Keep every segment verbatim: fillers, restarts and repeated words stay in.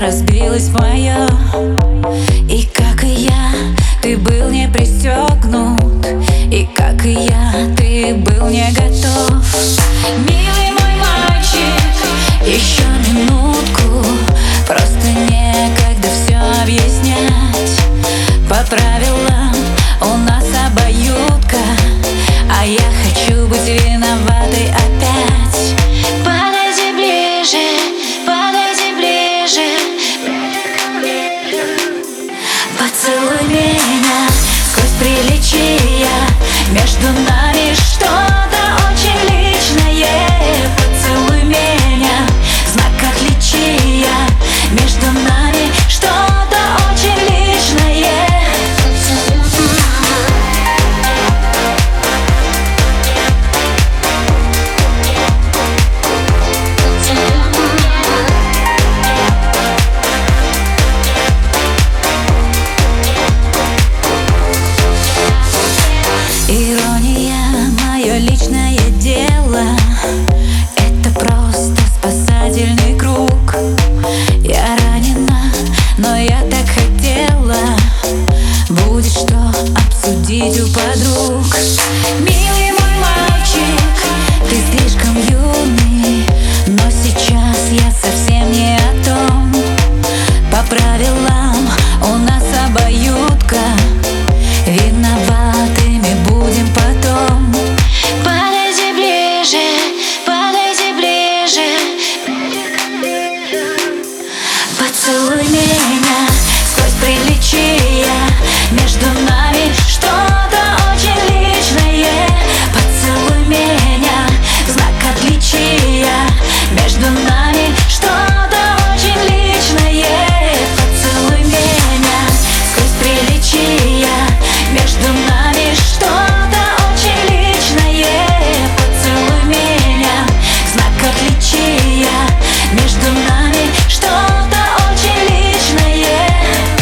разбилось мое. И как и я, ты был не пристегнут. И как и я, ты был не готов. Милый мой мальчик, еще минутку. Просто некогда все объяснять. По правилам у нас обоюдка, а я хочу быть виноватой опять. Подойди ближе, подойди ближе, поцелуй меня сквозь приличия. Между нами что-то очень личное. Поцелуй меня, знак отличия. Между нами что-то очень личное. Ирония, мое личное дело. Это просто спасательный круг. Я ранена, но я так хотела. Будет что обсудить у подруг. Милый мой мальчик, ты слишком юный, но сейчас я совсем не о том. По правилам у нас обоюдка, виноватыми будем потом. Подойди ближе, подойди ближе, поцелуй меня сквозь приличия. Между нами что-то очень личное. Поцелуй меня, знак отличия. Между нами что-то очень личное. Поцелуй меня сквозь приличия. Между нами что-то очень личное. Поцелуй меня, знак отличия. Между нами что-то очень личное.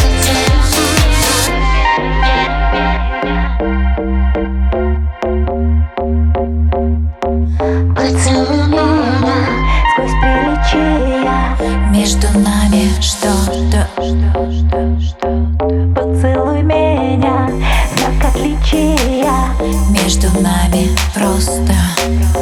Поцелуй меня сквозь приличия. Между нами что-то. Поцелуй меня, знак отличия. Между нами просто.